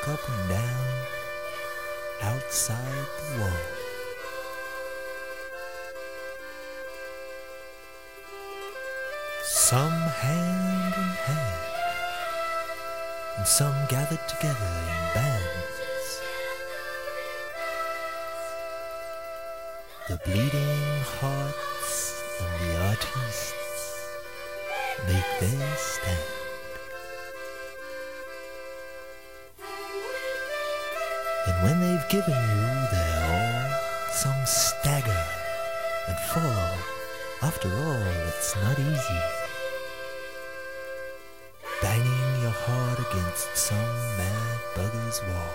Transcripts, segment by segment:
up and down outside the wall. Some hand in hand, and some gathered together in bands. The bleeding hearts and the artists make their stand. And when they've given you their all, some stagger and fall. After all, it's not easy, banging your heart against some mad bugger's wall.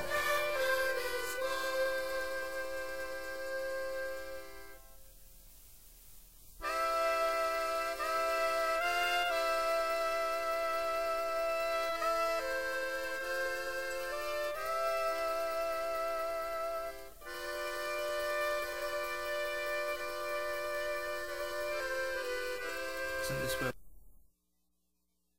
Isn't this where